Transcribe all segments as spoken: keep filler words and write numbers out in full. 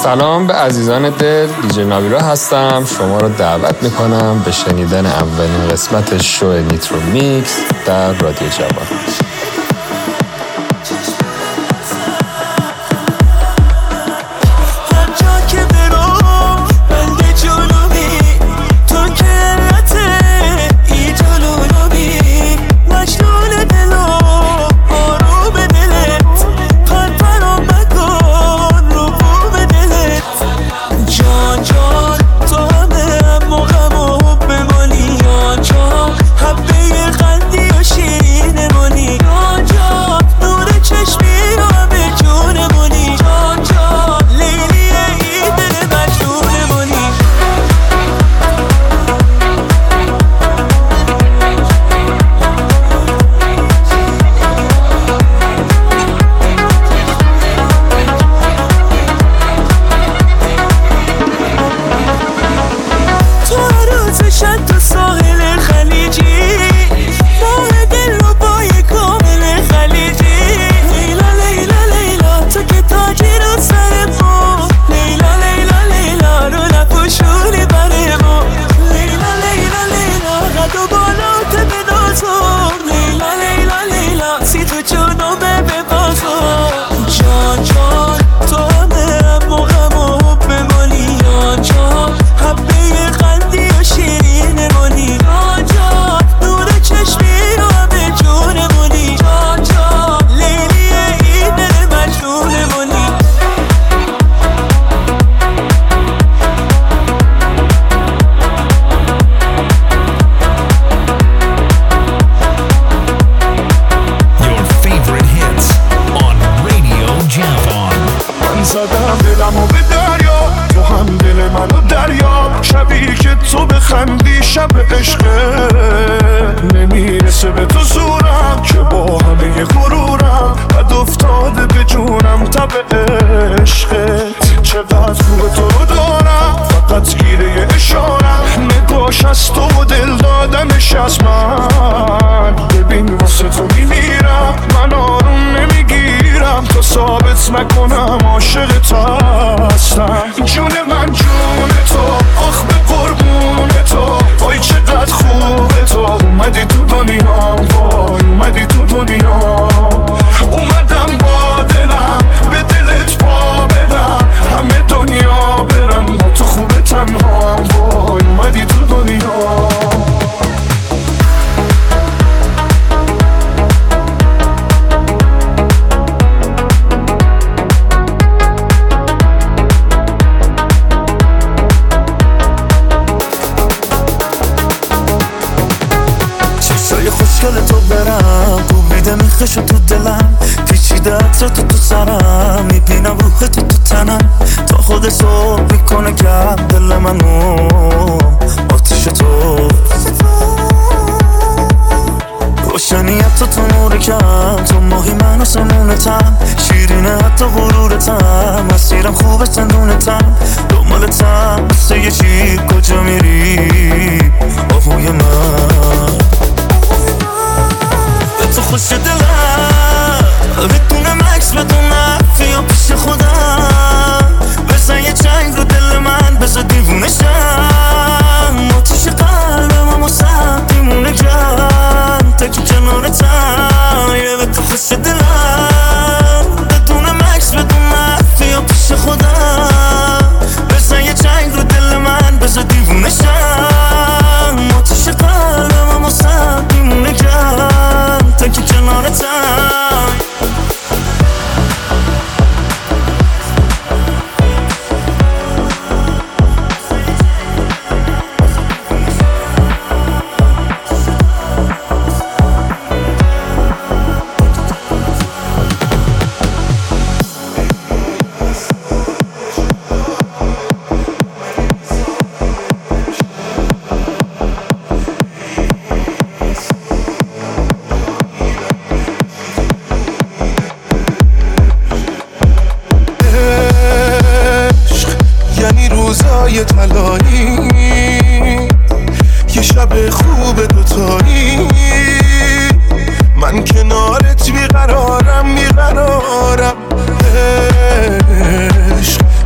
سلام به عزیزان دل، دیجی نابیرا هستم. شما رو دعوت میکنم به شنیدن اولین قسمت شو نیترو میکس در رادیو جوان.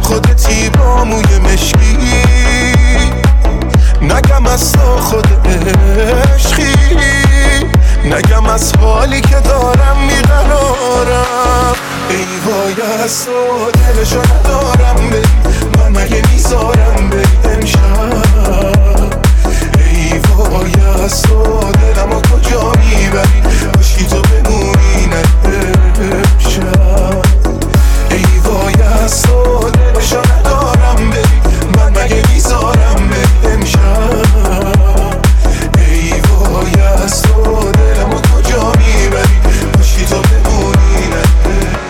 خودتی با موی مشکی، نگم از تو خود عشقی، نگم از حالی که دارم میقرارم. ای وای از تو دلشو ندارم بری، من مگه میذارم بری امشب. ای وای از تو دلمو کجا میبری، کاشکی تو بمونی نه امشب. ای وای از تو دلشو ندارم بری، من مگه میذارم بری امشب. ای وای از تو دلمو کجا میبری، کاشکی تو بمونی نه امشب.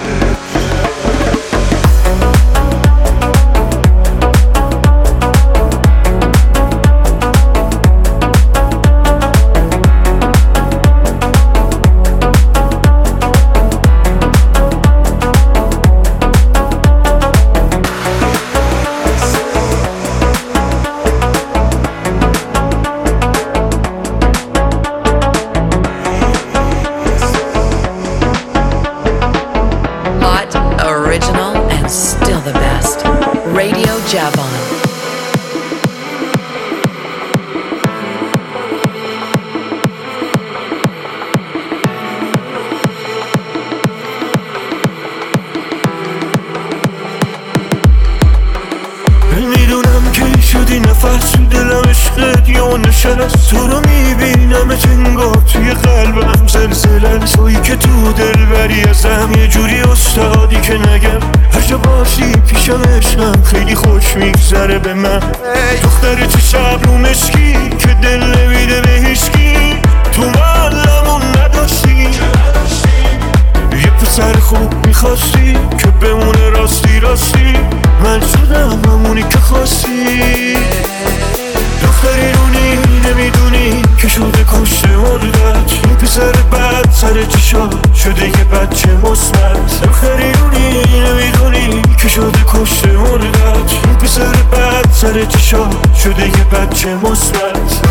تو رو میبینم انگار توی قلبم زلزله، تویی که تو دل بری ازم یه جوری استادی که نگم هر جا باشی پیشم عشقم خیلی خوش میگذره به من. دختر چه شب رو مشکی که دل نمیده به هیچکی، تو معلمون نداشتی یه پسر خوب میخواستی که بمونه راستی راستی، من شدم همونی که خواستی. دختری رونی نمیدونی که شده کشته مردت، یه پسر بد سر چشا شده یه بچه مثبت. دختری رونی نمیدونی که شده کشته مردت، یه پسر بد سر چشا شده یه بچه مثبت.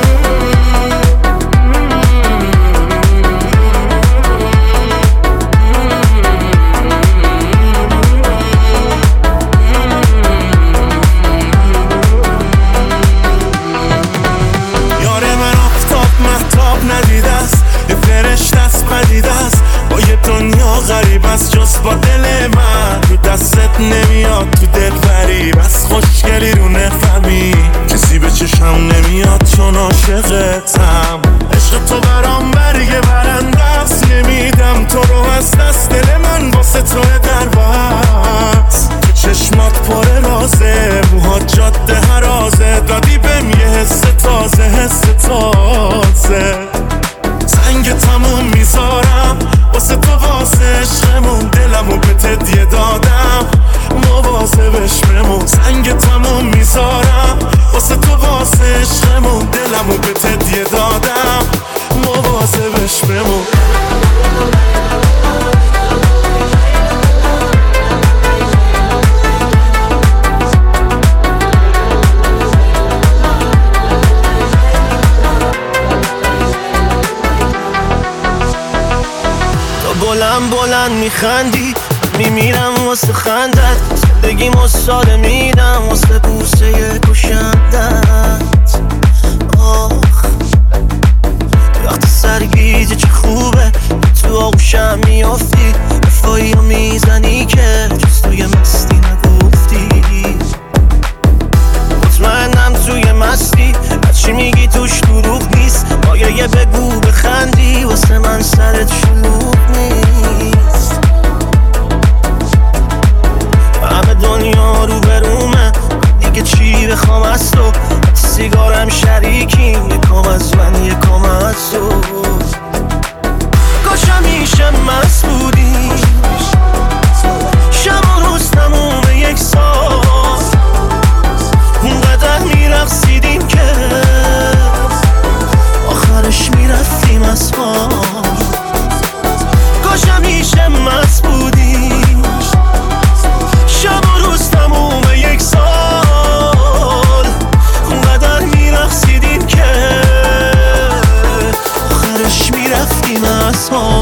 غریب از جز با دل من تو دستت نمیاد، تو دل غریب از خوشگلی رو نفهمی، کسی به چشم نمیاد چون عاشقتم. عشق تو برام برگ برنده است، نمیدم تو رو از دست، دل من واسه تو در بست. تو چشمات پر رازه، موهات جاده هرازه، دادی بهم یه حس تازه حس تازه. سنگ تموم میذارم واسه تو واسه عشقمون، دلمو به تدیه دادم مواظبش بمون. سنگ تموم میذارم واسه تو واسه عشقمون، دلمو به تدیه دادم مواظبش بمون. بلند بلند میخندی، میمیرم واسه خندت، زندگی مستاده میدم واسه بوسه کشندت. آخ وقت سرگیجه چه خوبه تو آغوشم میافتی، رفایی رو میزنی که جز توی مستی نگفتی. مطمئنم توی مستی هرچی میگی توش دروغ نیست، باید یه بگو بخندی واسه من سرت شلوغ نیست. همه دنیا رو برومه دیگه چی بخوام از تو، سیگارم شریکی یکم از من یکم از تو. کاش همیشه مست بودیم شب و روز تموم یک سال، اونقدر میرقصیدیم که آخرش میرفتیم از ما. کاش همیشه مست بودیم شب و روز تموم یک سال، اونقدر میرقصیدیم که آخرش میرفتیم از ما.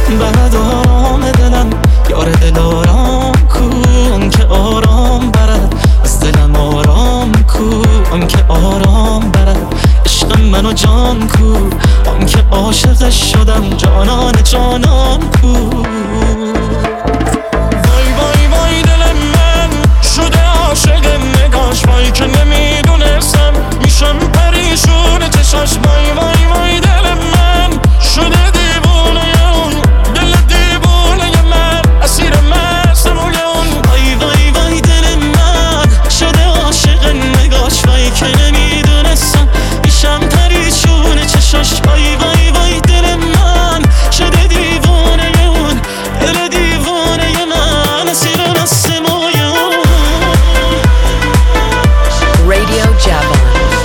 برد آرام دلم، یار دلارام کو اون که آرام برد از دلم، آرام کو اون که آرام برد عشق منو جان کو اون که عاشقش شدم، جانان جانان کو. وای وای وای دل من شده عاشق نگاش، وای که نمیدونستم میشم پریشون چشاش. وای وای وای دل من شده دیوونه اون، دل دیوونه من اسیر مست روی اون. وای وای وای دل من شده عاشق نگاش، وای که نمیدونستم میشم پریشون چشاش. وای وای وای دل من شده دیوونه اون، دل دیوونه من اسیر مست روی اون. Radio Javan.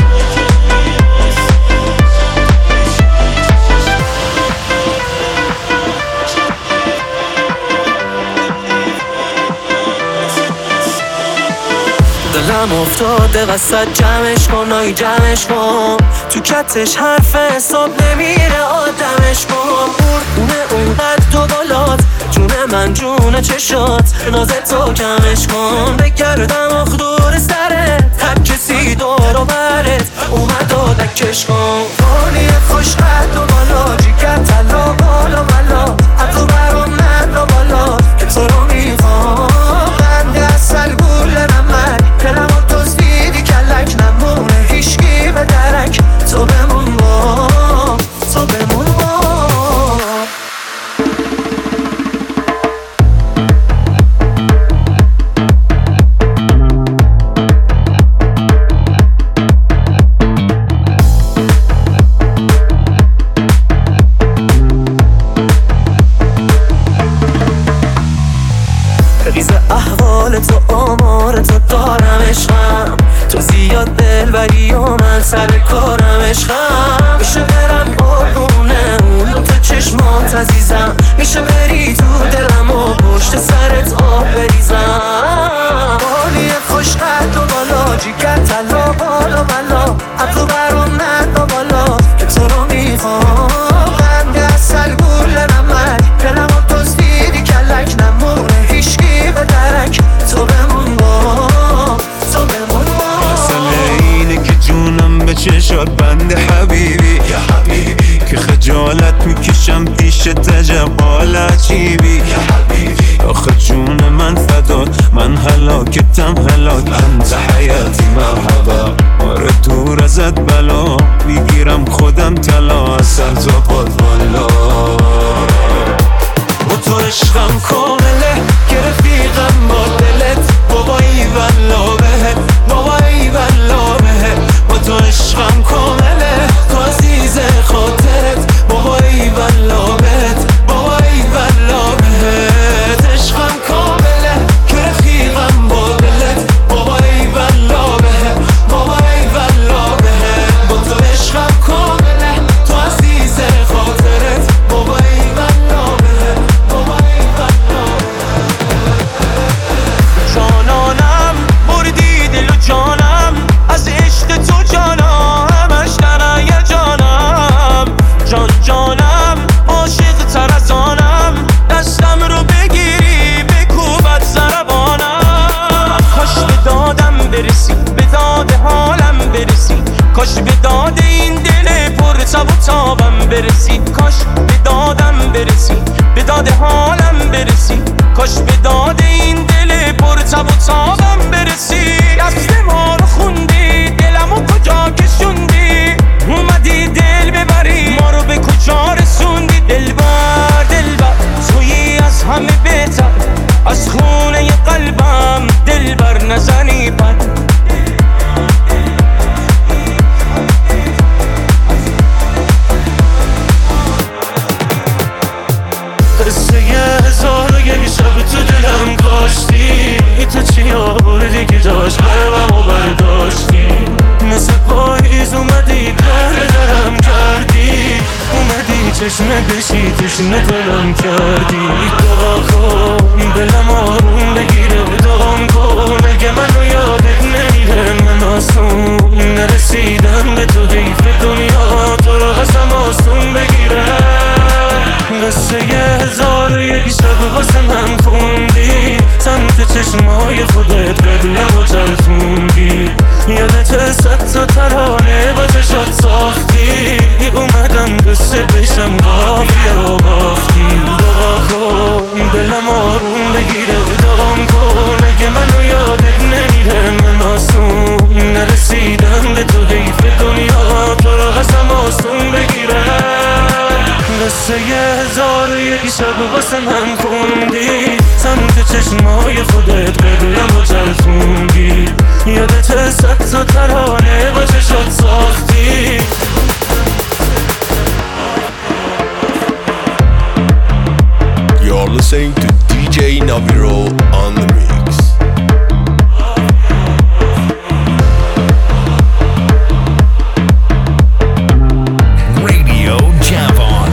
دلم افتاده وسط جمعش کن، آی جمعش کن، تو کتش حرف حساب نمیره آدمش کن. قربونه اونقدر دو بالات، جون من جون چشات، ناز تو کمش کن. بگردم آخ دور سرت، هر کسی دور و برت اومد و دکش کن. حالی خوش قد و بالا، جیگر تلا بالا بالا، عطو برام من و بالا که تو رو میخوام. بنده اصل گول نمک، کلم و توزیدی کلک، نمونه هیشگی به درک. تو بمون با، تو بمون با. ریز احوال تو آمار تو دارم عشقم، تو زیاد دلبری و من سر کارم عشقم. میشه برم قربونه اون دو تا چشمات عزیزم، میشه بری تو دلم و پشت سرت آب بریزم. حالی خوش قد و بالا، جیگر تلا بالا بالا، عطو برام ند و بالا که تو رو میخوام. بنده اصل گول نمک، کلم و توزیدی کلک، نمونه هیشگی به درک. تو بمون با، تو بمون با. مسئله اینه که جونم به چشات بنده حبیبی، یا حبیبی که خجالت میکشم پیش تجب حال عجیبی. آخه جون من فدات، من هلاکتم هلاک، انت حیاتی مرحبا. آره دور ازت بلا، میگیرم خودم طلا، اصلا تو پاد بالا. با تو عشقم کامله که رفیقم با دلت، بابایی بلا بهت، بابایی بلا بهت. با تو عشقم کامله، تو عزیز خاطرت، بابایی بلا بهت، بابایی بلا بهت. عشقم کامله که رفیقم با دلت، بابایی بلا بهت، بابایی بلا بهت. با تو عشقم کامله، تو عزیز خاطرت، بابایی بلا بهت، بابایی بلا بهت. جانانم بردی دل و جانم، از عشق تو جانم همش درای جانم. جان جانم عاشق تر از آنم، دستم رو بگیری بکوبت زربانم. کاش به دادم برسی، به داد حالم برسی، کاش به داد این دل پر تب و تابم برسی. کاش به دادم برسی، به داد حالم برسی، کاش به داد این دل پر تب و تابم برسی. دست ما رو خوندی، دلمو کجا کشوندی، اومدی دل ببری، ما رو به کجا رسوندی. دلبر دلبر تویی از همه بهتر، از خونه قلبم دلبر نزنی پر. قصه هزار و یک شب تو دلم کاشتی، تو چی آوردی که داشت قلبم و برداشتی. مثل پاییز اومدی در درم کردی، اومدی چشم بشی تشنه دلم کردی. دعا کن دلم آروم بگیره، دعام کن اگه منو یادت نمیره. من آسون نرسیدم به تو، حیف دنیا تو رو ازم آسون بگیره. قصه واسه من خوندی، سمت چشمای خودت قبلم و تلفوندی. یادت صد تا ترانه با چشات ساختی، اومدم قصه بشم قافیه و باختی. دعا کن دلم آروم بگیره، دعام کن اگه منو یادت نمیره. من آسون نرسیدم به تو، حیف دنیا تو رو قسم آسون بگیره. قصه هزار و یک شب واسه من خوندی، سمت چشمای خودت قبلم و تلفوندی. یادت صد تا ترانه با چشات ساختی. You're listening to دی جی Naviro on the mix. Radio Javon.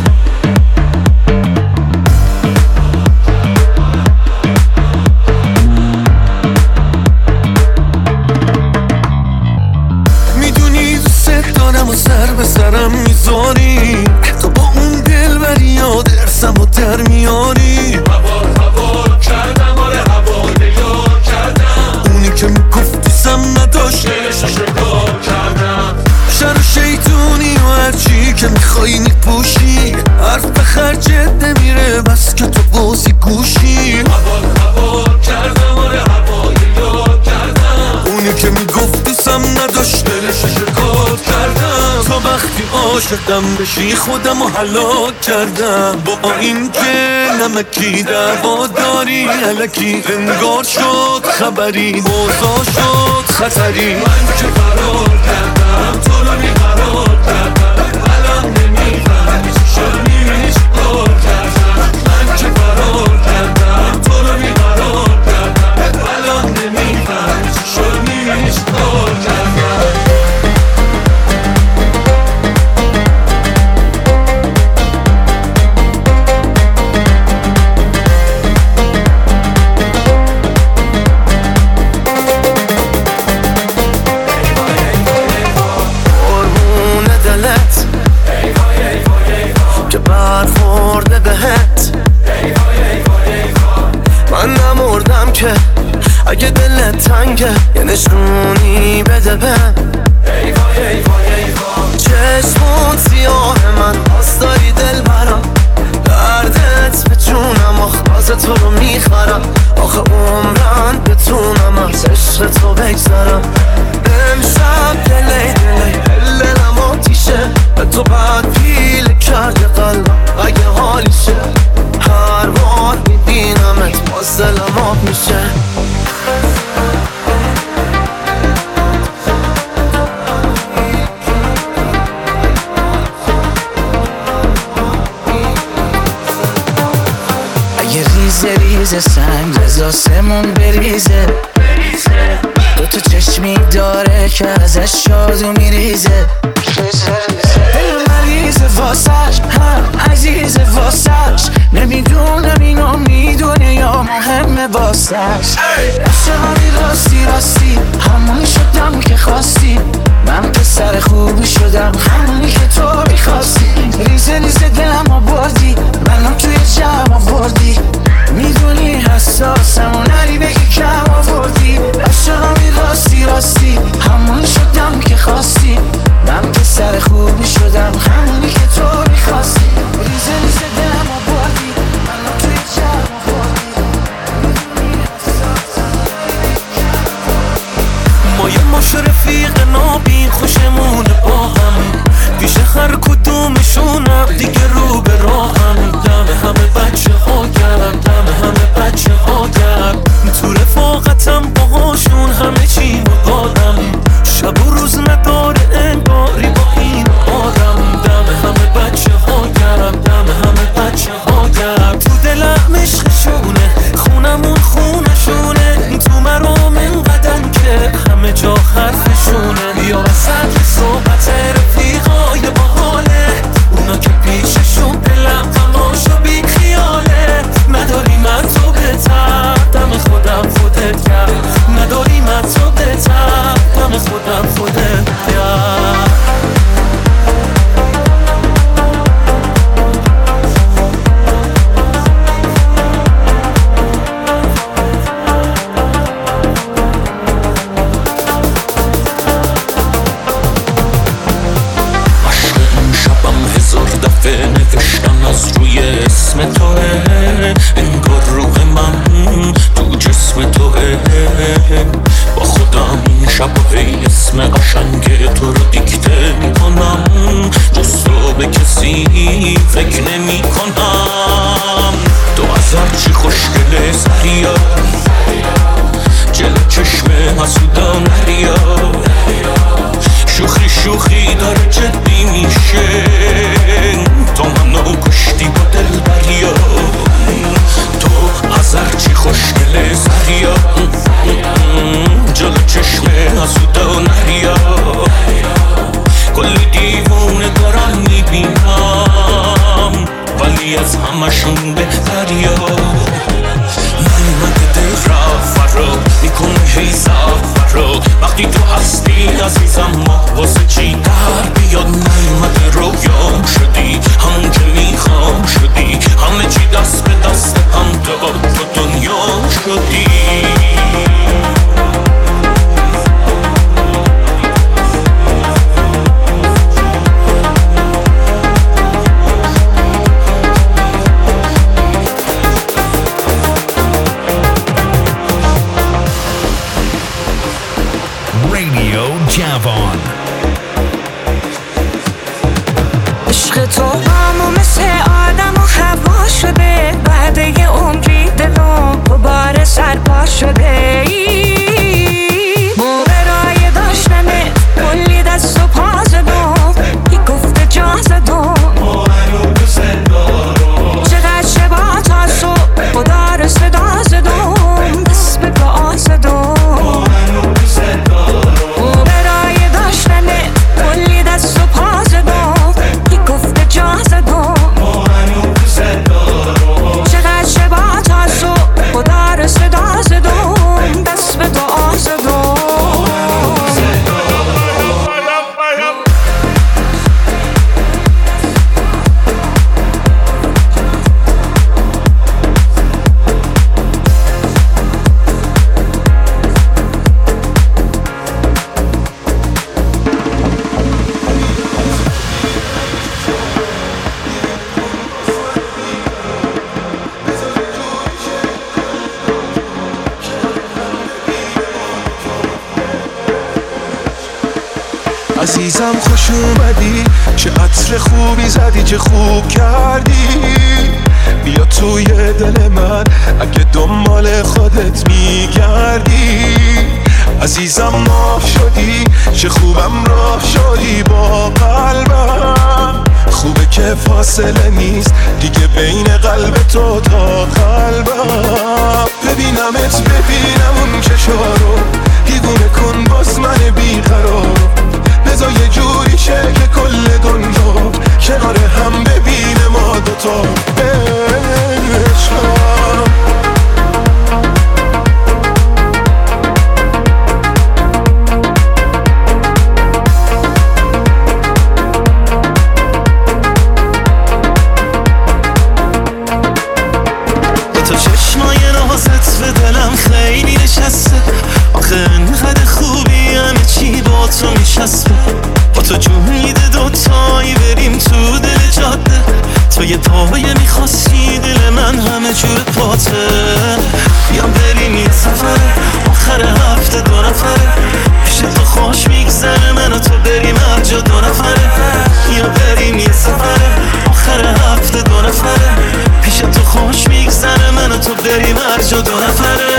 میدونی دوست دارم و سر به سرم میذاری، تو با اون دل بری یاد ارسم و در میاری. هوار هوار کردم، آره هوار یار کردم. اونی که میگفت دوستم نداشت دلشو شکار کردم. شر و شیطونی و هرچی که میخوایی میپوشی، حرف به خرجت نمیره بس که تو بازی گوشی. هوار هوار کردم، آره هوار یار کردم. اونی که میگفت دوستم نداشت دلشو شکار کردم. تا وقتی عاشقم بشی خودم رو هلاک کردم. با این که نمکی دعوا داری الکی، انگار شد خبری اوضاع شد خطری. من که فرار کردم تو رو بیقرار کردم. الان نمیفهمی چی شد، میبینی چی کار کردم. من که فرار کردم تو رو بیقرار کردم. الان نمیفهمی چی شد، میبینی چی کار کردم. که برخورده بهت. من نمردم که اگه دلت تنگه یه نشونی بده بهم. چشمون سیاه من باز داری دل برام، دردت به جونم آخه تو رو میخرم. آخه عمرن بتونم از عشق تو بگذرم. امشب دلی دلی دلم آتیشه، به تو بعد پیل کرده قلبم اگه حالیشه. هر بار میبینمت باز دلم آب میشه. اگه ریزه ریزه سنگ از آسمون بریزه، دو تا چشمی داره که ازش شادو میریزه. دل مریضه واسش، هم عزیزه واسش، نمیدونم اینو میدونه یا مهمه واسش. عشقمی راستی راستی همونی شدم که خواستی، من پسر خوبی شدم همونی که تو میخواستی. ریزه ریزه دلم آوردی، منم توی جمع آوردی، میدونی حساسم و نری بگی کم آوردی. عشقمی راستی راستی همونی شدم که خواستی، من پسر خوبی شدم همونی که تو میخواستی. ریزه ریزه دلم آوردی، منم توی جمع آوردی، میدونی حساسم و نری بگی کم آوردی. ما یه ماش رفیق نابین خوشمونه با هم، پیش هر کدومشونم دیگه رو به راهم. ولی از همشون بهتریا نیومده دل رفت رو میکنه هی زفت رو وقتی تو هستی عزیزم ما واسه چی در بیاد نیومده رویام شدی همون که میخوام شدی همه چی دست به دست هم تو تو دنیا شدی جوان عشق تو همو مثل آدم و هوا شده بعد یه عمری دلم دوباره سرپا شده موقع رای داشتنه کلی دست و پا زدم یه گفته جا زدم چقدر شبا تا صبح خدا رو صدا زدم دست به دعا زدم عزیزم خوش اومدی چه عطر خوبی زدی چه خوب کردی بیا توی دل من اگه دنبال خودت میگردی عزیزم ماه شدی چه خوبم راه شدی با قلبم خوبه که فاصله نیست دیگه بین قلب تو تا قلبم ببینمت ببینم اون چشارو دیوونه کن باز من بیقرار بذار یه جوری شه که کل دنیا کنار هم ببینه ما دوتا عشقم به تو چشمای نازت به دلم خیلی نشسته آخه انقدر خوبی همه چی با تو میشسته با تو جون میده دوتایی بریم تو دل جاده تو یه پایه میخواستی دل من همه جور پاته یا بریم یه سفره آخر هفته دو نفره پیش تو خوش میگذره من و تو بریم هر جا دو نفره یا بریم یه سفره آخر هفته دو نفره پیش تو خوش میگذره من و تو بریم هر جا دو نفره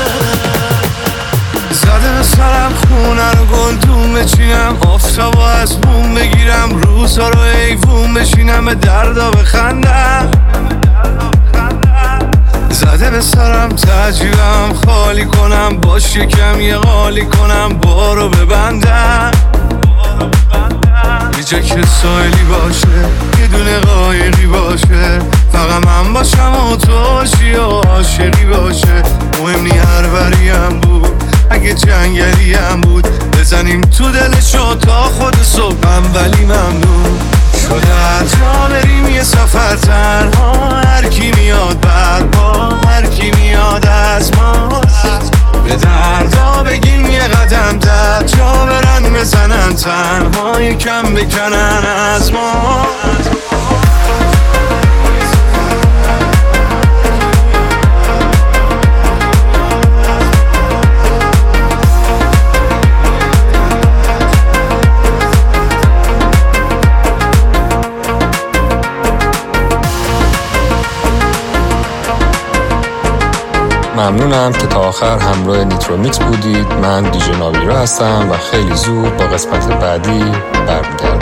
زده سرم خونه رو گلدون بچینم آفتابو از بوم بگیرم روزها رو ایوون بشینم به دردا بخندم زده به سرم تجیبم خالی کنم باش یکم یه غالی کنم بارو ببندم یه جا که سایلی باشه یه دونه قایقی باشه فقط من باشم و تو باشی و عاشقی باشه مهم نی هر بریم بود اگه جنگلی هم بود بزنیم تو دلشو تا خود صبحم ولی ممنون شده هر جا بریم یه سفر تنها هر کی میاد بعد ما هر کی میاد از ما به دردا بگیم یه قدم در جا برن بزنن تنها یکم بکنن از ما ممنونم که تا آخر همراه نیترو میکس بودید. من دیجی ناویرا هستم و خیلی زود با قسمت بعدی برمیگردم.